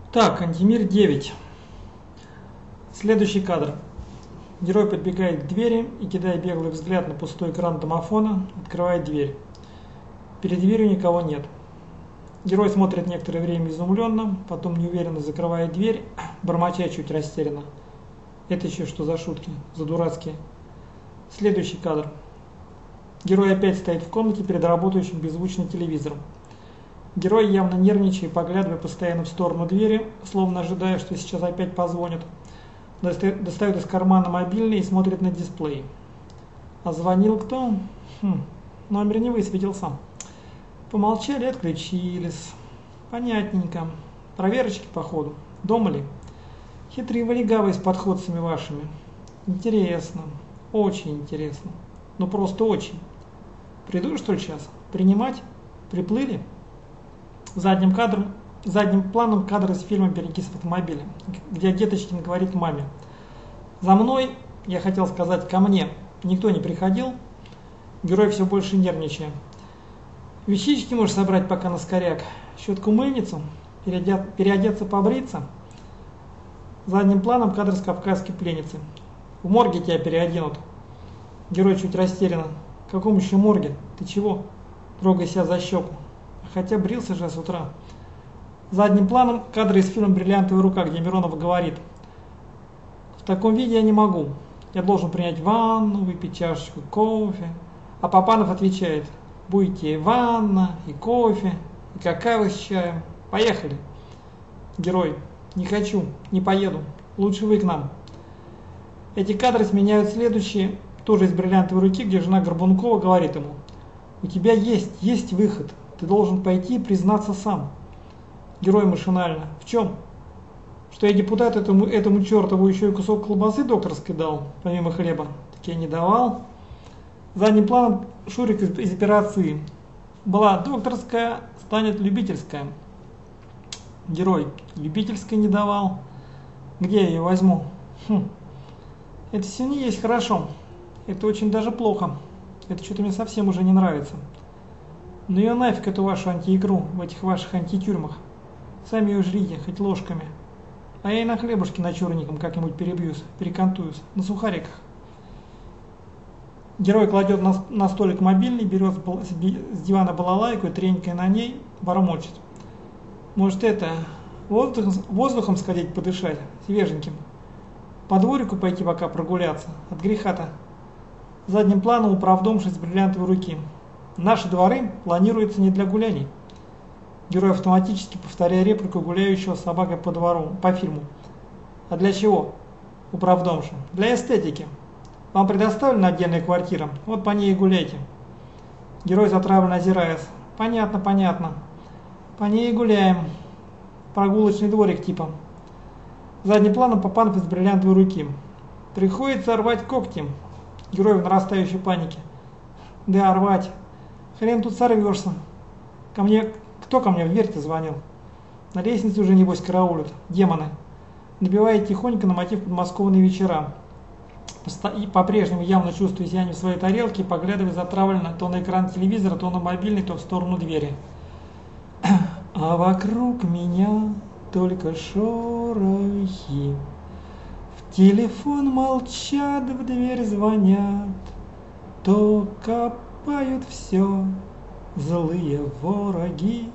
Так, Антимир 9. Следующий кадр. Герой подбегает к двери и, кидая беглый взгляд на пустой экран домофона, открывает дверь. Перед дверью никого нет. Герой смотрит некоторое время изумленно, потом неуверенно закрывает дверь, бормоча чуть растерянно. Это еще что за шутки? За дурацкие. Следующий кадр. Герой опять стоит в комнате перед работающим беззвучным телевизором. Герой, явно нервничая и поглядывая постоянно в сторону двери, словно ожидая, что сейчас опять позвонят, достает из кармана мобильный и смотрит на дисплей. А звонил кто? Номер не высветился. Помолчали, отключились. Понятненько. Проверочки, походу. Дома ли? Хитрые вы легавые с подходцами вашими. Интересно. Очень интересно. Ну просто очень. Приду, что ли, сейчас? Принимать? Приплыли? Задним планом кадр из фильма «Берегись автомобиля», где Деточкин говорит маме: «За мной, я хотел сказать, ко мне, никто не приходил». Герой все больше нервничая. «Вещички можешь собрать пока на скоряк, щетку-мыльницу, переодеться, побриться». Задним планом кадр с кавказской пленницы. «В морге тебя переоденут». Герой чуть растерянно. «В каком еще морге? Ты чего?» Трогая себя за щеку. Хотя брился же с утра. Задним планом кадры из фильма «Бриллиантовая рука», где Миронов говорит: «В таком виде я не могу. Я должен принять ванну, выпить чашечку кофе». А Папанов отвечает: «Будете и ванна, и кофе, и какао с чаем. Поехали». Герой: «Не хочу, не поеду. Лучше вы к нам». Эти кадры сменяют следующие, тоже из «Бриллиантовой руки», где жена Горбункова говорит ему: «У тебя есть выход. Ты должен пойти и признаться сам». Герой машинально: «В чем?» «Что я депутат этому чертову еще и кусок колбасы докторской дал, помимо хлеба». «Так я не давал». Задним планом Шурик из операции. «Была докторская, станет любительская». Герой: «Любительская не давал. Где я ее возьму?» «Это все не есть хорошо. Это очень даже плохо. Это что-то мне совсем уже не нравится. Ну ее нафиг, эту вашу антиигру в этих ваших антитюрьмах. Сами ее жрите, хоть ложками. А я и на хлебушке начурником как-нибудь перекантуюсь, на сухариках». Герой кладет на столик мобильный, берет с дивана балалайку и, тренькая на ней, бормочет: «Может воздухом сходить подышать, свеженьким? По дворику пойти пока прогуляться, от греха-то». Задним планом управдомший с бриллиантовой руки: «Наши дворы планируются не для гуляний». Герой, автоматически повторяя реплику гуляющего с собакой по фильму: «А для чего?» Управдомша: «Для эстетики. Вам предоставлена отдельная квартира, вот по ней и гуляйте». Герой, затравленно озираясь: «Понятно. По ней и гуляем. Прогулочный дворик типа». Задним планом Папанов из «Бриллиантовой руки». «Приходится рвать когти». Герой в нарастающей панике: «Да, рвать. Хрен тут сорвешься. Кто ко мне в дверь-то звонил? На лестнице уже, небось, караулят. Демоны». Набивает тихонько на мотив «Подмосковные вечера». И по-прежнему явно чувствуя себя не в своей тарелке, поглядывая затравленно то на экран телевизора, то на мобильный, то в сторону двери. «А вокруг меня только шорохи. В телефон молчат, в дверь звонят. То копают все злые вороги.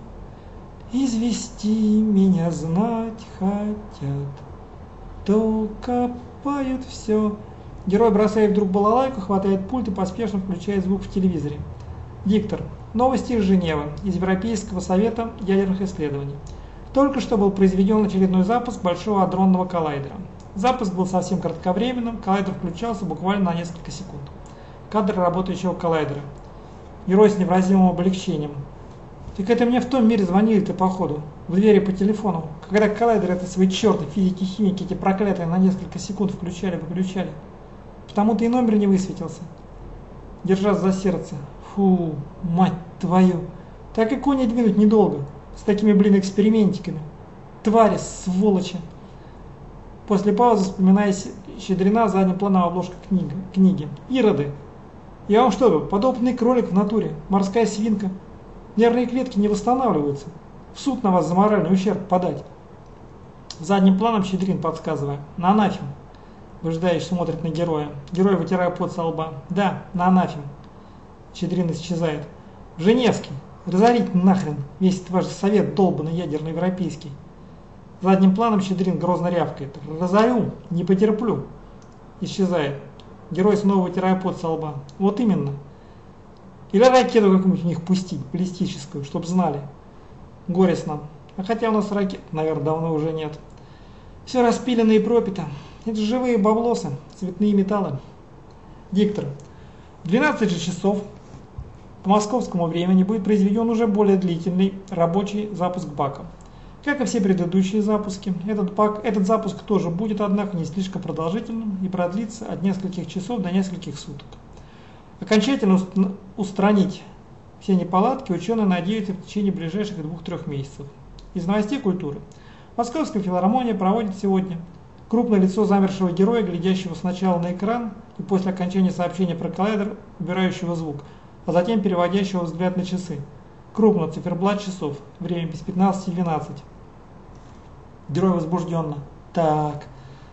Извести меня знать хотят. То копают все». Герой бросает вдруг балалайку, хватает пульт и поспешно включает звук в телевизоре. Диктор. Новости из Женевы, из Европейского совета ядерных исследований. Только что был произведен очередной запуск Большого адронного коллайдера. Запуск был совсем кратковременным, коллайдер включался буквально на несколько секунд. Кадр работающего коллайдера. Герой с невыразимым облегчением: «Так это мне в том мире звонили-то, походу, в двери по телефону, когда коллайдер это свои черты, физики, химики, эти проклятые, на несколько секунд включали-выключали. Потому-то и номер не высветился». Держась за сердце: «Фу, мать твою, так и кони двинуть недолго, с такими, экспериментиками. Твари, сволочи». После паузы, вспоминая Щедрина, задним планом обложка книги. «Ироды. Я вам что, подопытный кролик в натуре, морская свинка. Нервные клетки не восстанавливаются. В суд на вас за моральный ущерб подать». Задним планом Щедрин, подсказывая. На анафем. Выжидающий смотрит на героя. Герой, вытирая пот со лба. Да, на анафем. Щедрин исчезает. Женевский. Разорить нахрен весь этот ваш совет долбанный ядерный европейский. Задним планом Щедрин грозно рявкает. Разорю, не потерплю. Исчезает. Герой снова вытирая пот со лба. Вот именно. Или ракету какую-нибудь у них пустить, баллистическую, чтоб знали. Горестно. А хотя у нас ракет, наверное, давно уже нет. Все распилено и пропито. Это же живые баблосы, цветные металлы. Диктор. В 12 же часов по московскому времени будет произведен уже более длительный рабочий запуск бака. Как и все предыдущие запуски, этот запуск тоже будет, однако, не слишком продолжительным и продлится от нескольких часов до нескольких суток. Окончательно устранить все неполадки ученые надеются в течение ближайших 2-3 месяцев. Из новостей культуры. Московская филармония проводит сегодня крупное лицо замершего героя, глядящего сначала на экран и после окончания сообщения про коллайдер, убирающего звук, а затем переводящего взгляд на часы. Крупно, циферблат часов, время без 15:12. Герой возбужденно. Так.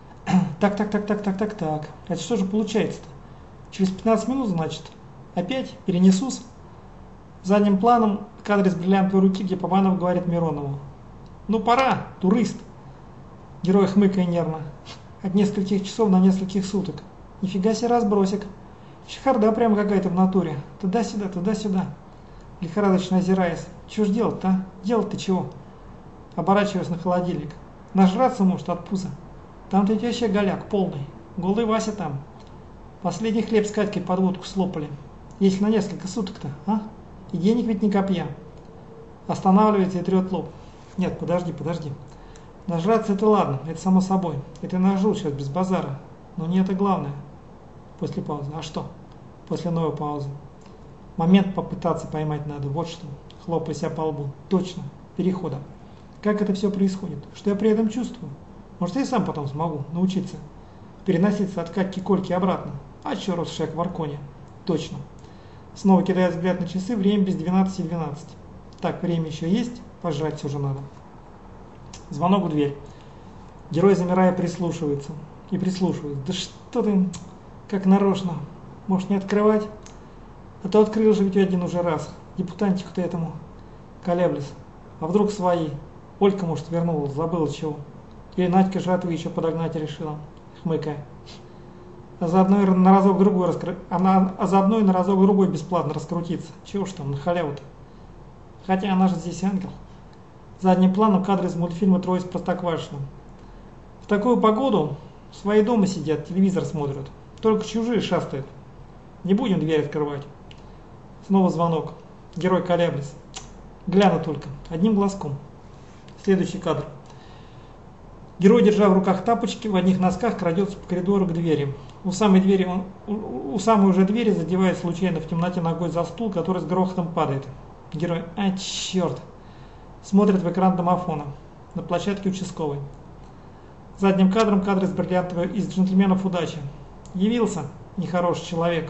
Это что же получается-то? Через 15 минут, значит? Опять? Перенесусь? Задним планом кадр из бриллиантовой руки, где Папанов говорит Миронову. Ну пора, турист. Герой хмыкая нервно. От нескольких часов на нескольких суток. Нифига себе разбросик. Чехарда прям какая-то в натуре. Туда-сюда, туда-сюда. Лихорадочно озираясь. Чего ж делать-то, а? Делать-то чего? Оборачиваясь на холодильник. Нажраться может от пуза. Там-то ведь вообще голяк полный. Голый Вася там. Последний хлеб с Катькой под водку слопали. Если на несколько суток-то, а? И денег ведь не копья. Останавливается и трет лоб. Нет, подожди. Нажраться это ладно, это само собой. Это я нажру сейчас без базара. Но не это главное. После паузы. А что? После новой паузы. Момент попытаться поймать надо. Вот что. Хлопая себя по лбу. Точно. Перехода. Как это все происходит? Что я при этом чувствую? Может, я и сам потом смогу научиться переноситься от Катьки к Кольке обратно. А че росшек в Арконе? Точно. Снова кидая взгляд на часы, время без 12:12. Так, время еще есть, пожрать все же надо. Звонок в дверь. Герой, замирая, прислушивается. И прислушивается. Да что ты, как нарочно. Может, не открывать? А то открыл же ведь один уже раз. Депутантику-то этому. Колеблюсь. А вдруг свои? Олька, может, вернулась, забыла чего. Или Надька жатвы еще подогнать решила. Хмыкая. А заодно и на разок другой бесплатно раскрутиться. Чего ж там, на халяву-то. Хотя она же здесь ангел. Задним планом кадры из мультфильма «Трое из Простоквашино». В такую погоду свои дома сидят, телевизор смотрят. Только чужие шастают. Не будем дверь открывать. Снова звонок. Герой колеблясь. Гляну только, одним глазком. Следующий кадр. Герой, держа в руках тапочки, в одних носках крадется по коридору к двери. У самой уже двери задевает случайно в темноте ногой за стул, который с грохотом падает. Герой, черт, смотрит в экран домофона на площадке участковой. Задним кадром кадр из «Джентльменов удачи». Явился нехороший человек.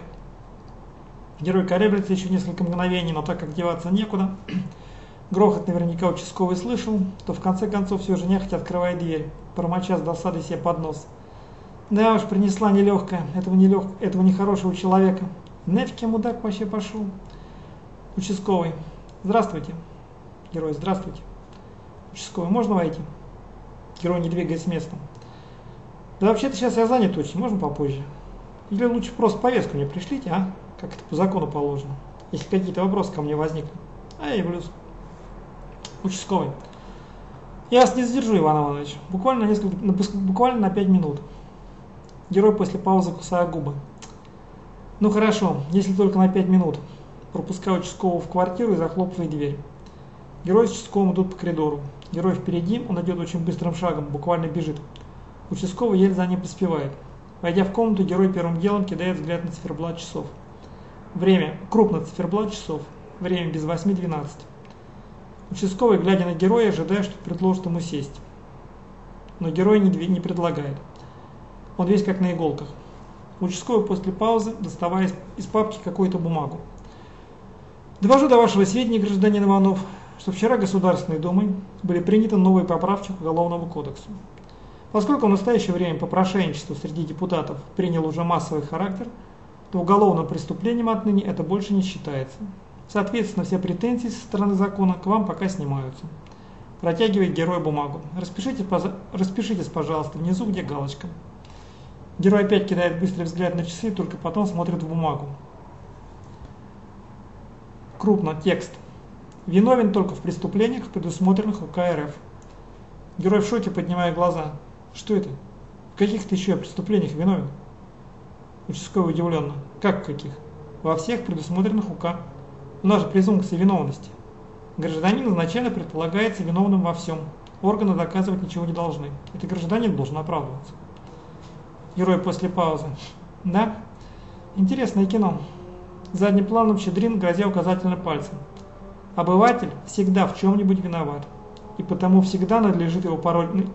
Герой колеблется еще несколько мгновений, но так как деваться некуда, грохот наверняка участковый слышал, то в конце концов все же нехотя открывает дверь, бормоча с досадой себе под нос. Да уж, принесла нелегкая, этого нехорошего человека. Нафиг я, мудак, вообще пошел. Участковый. Здравствуйте. Герой, здравствуйте. Участковый, можно войти? Герой не двигаясь с места. Да вообще-то сейчас я занят очень, можно попозже? Или лучше просто повестку мне пришлите, а? Как это по закону положено. Если какие-то вопросы ко мне возникнут. А я явлюсь. Участковый. Я вас не задержу, Иван Иванович. Буквально на 5 минут. Герой после паузы кусая губы. Ну хорошо, если только на 5 минут. Пропуская участкового в квартиру и захлопывая дверь. Герой с участковым идут по коридору. Герой впереди, он идет очень быстрым шагом, буквально бежит. Участковый еле за ним поспевает. Войдя в комнату, герой первым делом кидает взгляд на циферблат часов. Время. Крупно циферблат часов. Время без 8:12. Участковый, глядя на героя, ожидая, что предложит ему сесть. Но герой не предлагает. Он весь как на иголках. Участковый после паузы, доставая из папки какую-то бумагу. Довожу до вашего сведения, гражданин Иванов, что вчера Государственной Думой были приняты новые поправки к Уголовному кодексу. Поскольку в настоящее время попрошайничество среди депутатов приняло уже массовый характер, то уголовным преступлением отныне это больше не считается. Соответственно, все претензии со стороны закона к вам пока снимаются. Протягивает герой бумагу. Распишитесь, пожалуйста, внизу, где галочка. Герой опять кидает быстрый взгляд на часы и только потом смотрит в бумагу. Крупно текст. Виновен только в преступлениях, предусмотренных УК РФ. Герой в шоке, поднимая глаза. Что это? В каких-то еще преступлениях виновен? Участковый удивленно. Как в каких? Во всех предусмотренных УК. У нас же презумпция виновности. Гражданин изначально предполагается виновным во всем. Органы доказывать ничего не должны. Это гражданин должен оправдываться. Герой после паузы. Да? Интересное кино. Задним планом Щедрин, грозя указательным пальцем. Обыватель всегда в чем-нибудь виноват. И потому всегда надлежит на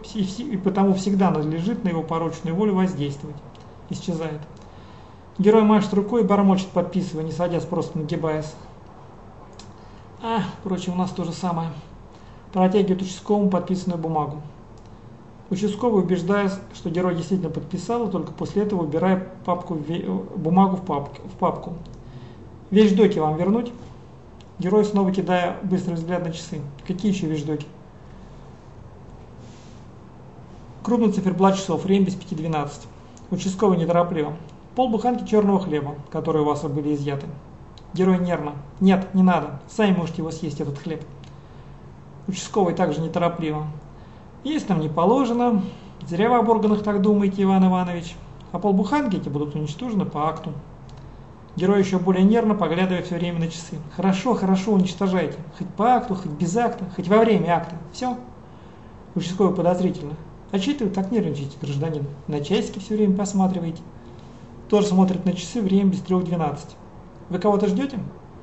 его порочную волю воздействовать. Исчезает. Герой машет рукой и бормочет, подписывая, не садясь, просто нагибаясь. Впрочем, у нас то же самое. Протягивает участковому подписанную бумагу. Участковый, убеждаясь, что герой действительно подписал, и только после этого убирая бумагу в папку. Вещдоки вам вернуть? Герой, снова кидая быстрый взгляд на часы. Какие еще вещдоки? Крупный циферблат часов, время без 5:12. Участковый неторопливо. Полбуханки черного хлеба, которые у вас были изъяты. Герой нервно. Нет, не надо. Сами можете его съесть, этот хлеб. Участковый также неторопливо. Есть нам не положено. Зря вы об органах так думаете, Иван Иванович. А полбуханки эти будут уничтожены по акту. Герой еще более нервно, поглядывая все время на часы. Хорошо, уничтожайте. Хоть по акту, хоть без акта, хоть во время акта. Все. Участковый подозрительно. А чего вы так нервничаете, гражданин? На часики все время посматриваете. Тоже смотрит на часы, время без 3:12. Вы кого-то ждете?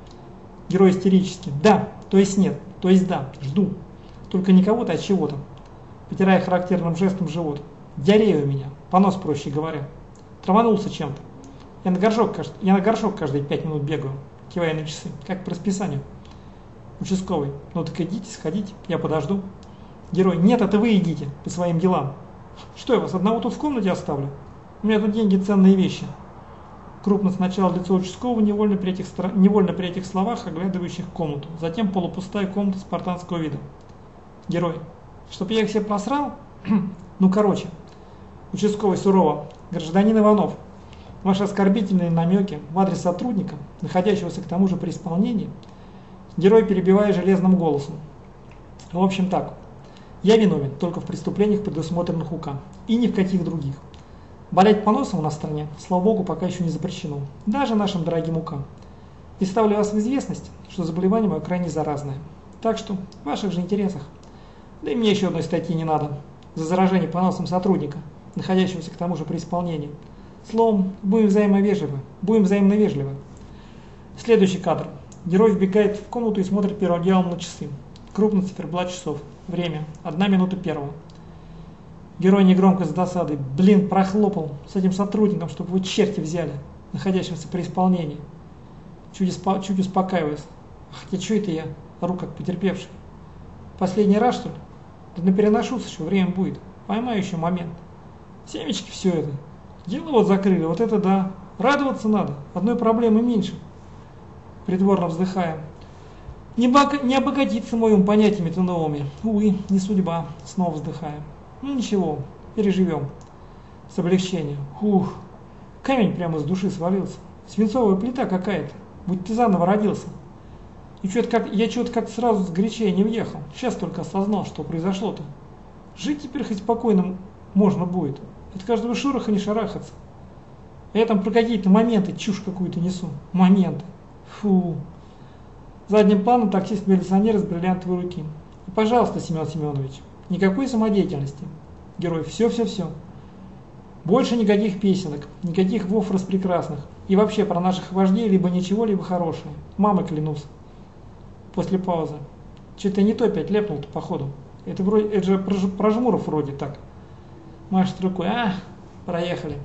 Герой истерически. Да, то есть нет, то есть да, жду. Только не кого-то, а чего-то. Потирая характерным жестом живот. Диарея у меня, понос, проще говоря. Траванулся чем-то. Я на горшок каждые 5 минут бегаю, кивая на часы, как по расписанию. Участковый. Ну так идите, сходите, я подожду. Герой. Нет, это вы идите по своим делам. Что, я вас одного тут в комнате оставлю? У меня тут деньги, ценные вещи. Крупно сначала лицо участкового, невольно при этих словах, оглядывающих комнату. Затем полупустая комната спартанского вида. Герой. Чтоб я их все просрал? Ну короче. Участковый сурово. Гражданин Иванов. Ваши оскорбительные намеки в адрес сотрудника, находящегося к тому же при исполнении. Герой, перебивая железным голосом. В общем так. Я виновен только в преступлениях, предусмотренных УК. И ни в каких других. Болеть поносом у нас в стране, слава богу, пока еще не запрещено. Даже нашим дорогим УК. И ставлю вас в известность, что заболевание мое крайне заразное. Так что в ваших же интересах. Да и мне еще одной статьи не надо. За заражение поносом сотрудника, находящегося к тому же при исполнении. Словом, будем взаимно вежливы. Следующий кадр. Герой вбегает в комнату и смотрит первым делом на часы. Крупный циферблат часов. Время. 1:01. Герой негромко с досадой. Блин, прохлопал с этим сотрудником, чтобы вы черти взяли, находящимся при исполнении. Чуть успокаиваясь. Хотя что это я? Ору как потерпевший. Последний раз, что ли? Да напереношусь еще, время будет. Поймаю еще момент. Семечки все это. Дело вот закрыли, вот это да. Радоваться надо, одной проблемы меньше. Притворно вздыхая. Не обогатиться моим понятиями-то новыми. Увы, не судьба. Снова вздыхая. Ну ничего, переживем. С облегчением. Ух, камень прямо с души свалился. Свинцовая плита какая-то. Будь ты заново родился. И я что-то как-то сразу с горячей не въехал. Сейчас только осознал, что произошло-то. Жить теперь хоть спокойно можно будет. От каждого шороха не шарахаться. А я там про какие-то моменты чушь какую-то несу. Моменты. Фу. Задним планом таксист-милиционер из бриллиантовой руки. И, пожалуйста, Семен Семенович, никакой самодеятельности. Герой, все. Больше никаких песенок, никаких вов распрекрасных. И вообще про наших вождей либо ничего, либо хорошее. Мамой клянусь. После паузы. Что-то не то опять ляпнул-то, походу. Это же про Жмуров вроде так. Машет рукой. Проехали.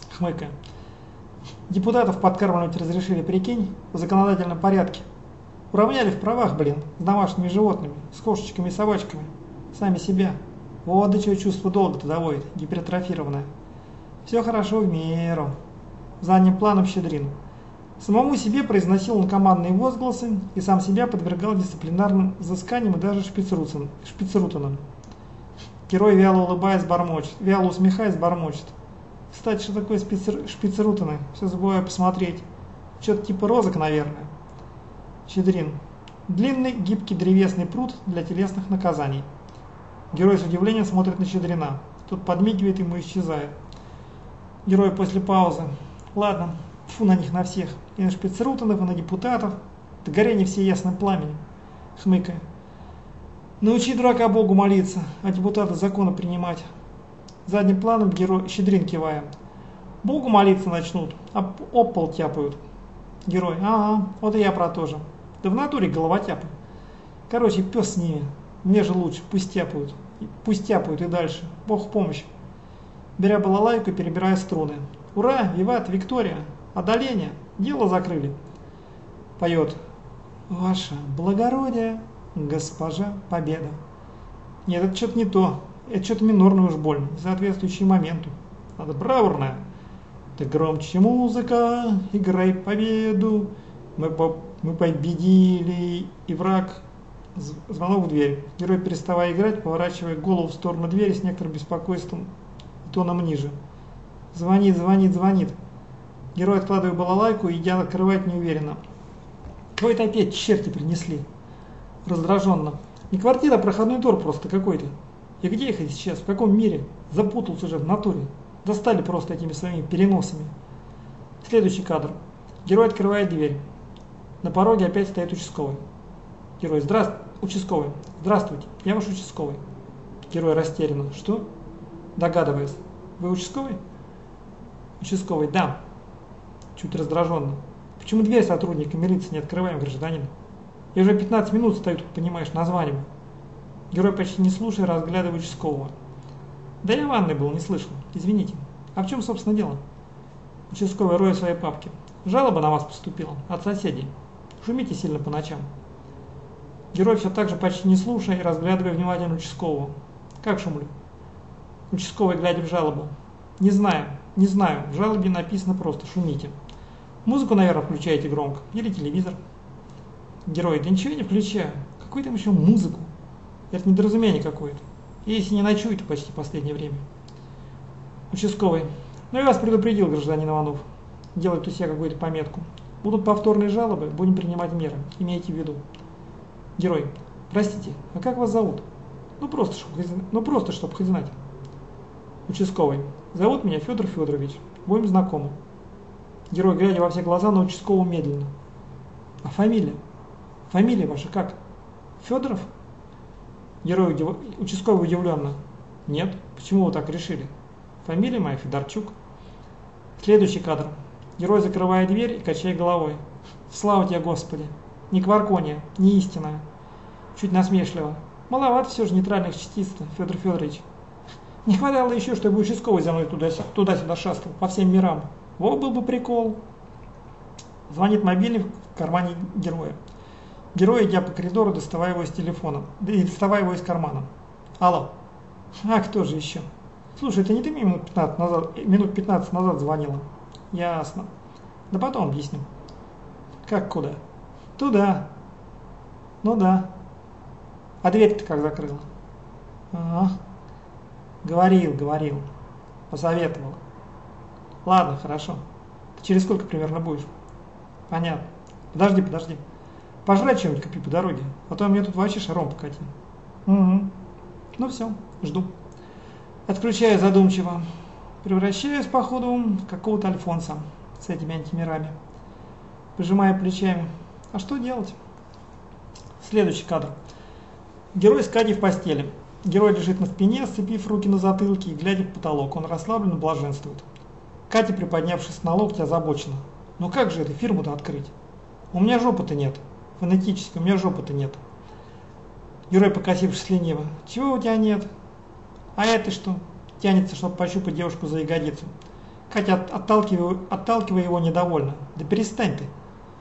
Хмыкая. Депутатов подкармливать разрешили, прикинь, в законодательном порядке. Уравняли в правах, блин, с домашними животными, с кошечками и собачками. Сами себя. Вот до чего чувство долга-то доводит, гипертрофированное. Все хорошо в меру. Задним планом Щедрин. Самому себе произносил он командные возгласы и сам себя подвергал дисциплинарным взысканиям и даже шпицрутанам. Герой, вяло улыбаясь, бормочет, вяло усмехаясь, бормочет. Кстати, что такое шпицрутаны? Все забываю посмотреть. Что-то типа розок, наверное. Щедрин. Длинный, гибкий древесный пруд для телесных наказаний. Герой с удивлением смотрит на Щедрина. Тот подмигивает ему и исчезает. Герой после паузы. Ладно, фу на них на всех. И на шпицрутанов, и на депутатов. Да горе не все ясным пламенем. Хмыкая. Научи дурака Богу молиться, а депутаты законы принимать. Задним планом герой Щедрин кивая. Богу молиться начнут, а об пол тяпают. Герой. Ага, вот и я про то же. Да в натуре головотяпы. Короче, пес с ними. Мне же лучше, пусть тяпают. Пусть тяпают и дальше. Бог в помощь. Беря балалайку и перебирая струны. Ура, виват, Виктория. Одоление. Дело закрыли. Поет. Ваше благородие, госпожа Победа. Нет, это что-то не то. Это что-то минорное уж больно, соответствующий моменту. Надо бравурное. Ты громче музыка, играй победу. Мы победили, и враг. Звонок в дверь. Герой, переставая играть, поворачивая голову в сторону двери с некоторым беспокойством и тоном ниже. Звонит, звонит, звонит. Герой, откладывая балалайку, идя открывать неуверенно. Кого-то опять черти принесли. Раздраженно. Не квартира, а проходной двор просто какой-то. И где их сейчас? В каком мире? Запутался уже в натуре. Достали просто этими своими переносами. Следующий кадр. Герой открывает дверь. На пороге опять стоит участковый. Герой. Участковый. Здравствуйте, я ваш участковый. Герой растерянно. Что? Догадываясь. Вы участковый? Участковый. Да. Чуть раздраженно. Почему дверь сотрудника милиции не открываем, гражданин? Я уже 15 минут стою тут, понимаешь, названиваю. Герой, почти не слушая, разглядывая участкового. Да я в ванной был, не слышал. Извините. А в чем, собственно, дело? Участковый роет своей папки. Жалоба на вас поступила от соседей. Шумите сильно по ночам. Герой все так же почти не слушая и разглядывая внимательно участкового. Как шумлю? Участковый, глядя в жалобу. Не знаю. В жалобе написано просто «шумите». Музыку, наверное, включаете громко. Или телевизор. Герой, да ничего я не включаю. Какую там еще музыку? Это недоразумение какое-то. И если не ночую, то почти последнее время. Участковый. Ну я вас предупредил, гражданин Иванов. Делайте у себя какую-то пометку. Будут повторные жалобы, будем принимать меры. Имейте в виду. Герой. Простите, а как вас зовут? Ну просто, чтобы хоть знать. Участковый. Зовут меня Федор Федорович. Будем знакомы. Герой, глядя во все глаза на участкового медленно. А фамилия? Фамилия ваша как? Федоров? Герой, участковый удивленно. Нет, почему вы так решили? Фамилия моя Федорчук. Следующий кадр. Герой, закрывая дверь и качая головой. Слава тебе, Господи! Не кваркония, не истинная. Чуть насмешливо. Маловато все же нейтральных частиц, Федор Федорович. Не хватало еще, чтобы участковый за мной туда-сюда шастал, по всем мирам. Вот был бы прикол. Звонит мобильник в кармане героя. Герой, идя по коридору, доставая его из кармана. Алло. А кто же еще? Слушай, это не ты мне минут 15 назад звонила? Ясно. Да потом объясню. Как куда? Туда. Ну да. А дверь-то как закрыла? Ага. Говорил. Посоветовал. Ладно, хорошо. Ты через сколько примерно будешь? Понятно. Подожди. Пожрать что-нибудь купи по дороге, а то мне тут вообще шаром покатил. Угу. Ну все, жду. Отключаю задумчиво. Превращаюсь, походу, в какого-то Альфонса с этими антимирами. Пожимая плечами. А что делать? Следующий кадр. Герой с Катей в постели. Герой лежит на спине, сцепив руки на затылке и глядя в потолок. Он расслабленно блаженствует. Катя, приподнявшись на локте, озабочена. Ну как же эту фирму-то открыть? У меня жопы-то нет. Фонетически, у меня жопы-то нет. Герой, покосившись лениво. Чего у тебя нет? А это что? Тянется, чтобы пощупать девушку за ягодицу. Катя, отталкивая его недовольно. Да перестань ты.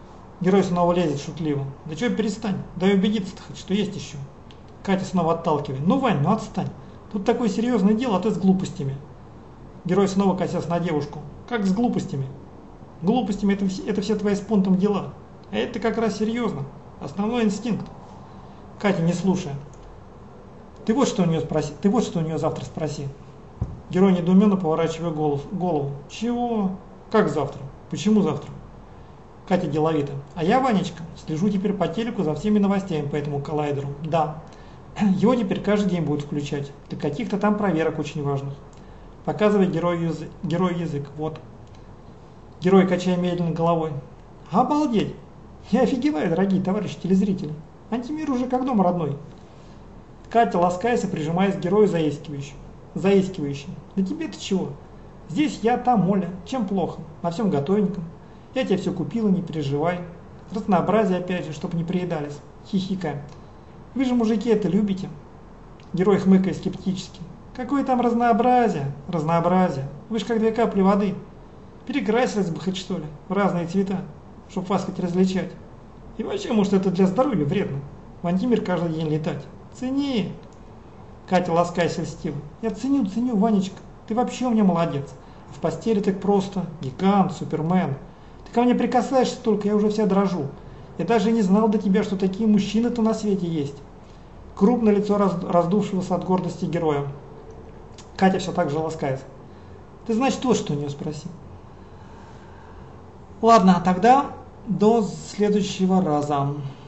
Герой снова лезет шутливо. Да чего перестань, дай убедиться-то хоть, что есть еще. Катя снова отталкивает. Ну, Вань, ну отстань. Тут такое серьезное дело, а ты с глупостями. Герой снова косясь на девушку. Как с глупостями? Глупостями это все твои с понтом дела. А это как раз серьезно. Основной инстинкт. Катя, не слушая. Ты вот что у нее завтра спроси. Герой недоуменно поворачивая голову. Чего? Как завтра? Почему завтра? Катя деловито. А я, Ванечка, слежу теперь по телеку за всеми новостями по этому коллайдеру. Да. Его теперь каждый день будут включать. Для каких-то там проверок очень важных. Показывает герой язык. Вот. Герой, качая медленно головой. Обалдеть! Я офигеваю, дорогие товарищи телезрители. Антимир уже как дом родной. Катя, ласкаясь и прижимаясь к герою заискивающе. Да тебе-то чего? Здесь я, там Оля. Чем плохо? На всем готовеньком. Я тебе все купила, не переживай. Разнообразие опять же, чтобы не приедались. Хихикаем. Вы же, мужики, это любите. Герой хмыкает скептически. Какое там разнообразие? Разнообразие. Вы же как 2 капли воды. Перекрасились бы хоть что ли в разные цвета, чтобы вас хоть различать. И вообще, может, это для здоровья вредно. В антимир каждый день летать. Цени. Катя, ласкаясь, льстила. Я ценю, Ванечка. Ты вообще у меня молодец. А в постели так просто. Гигант, супермен. Ты ко мне прикасаешься только, я уже вся дрожу. Я даже не знал до тебя, что такие мужчины-то на свете есть. Крупное лицо раздувшегося от гордости героя. Катя все так же ласкается. Ты, значит, вот что у нее спроси. Ладно, тогда до следующего раза.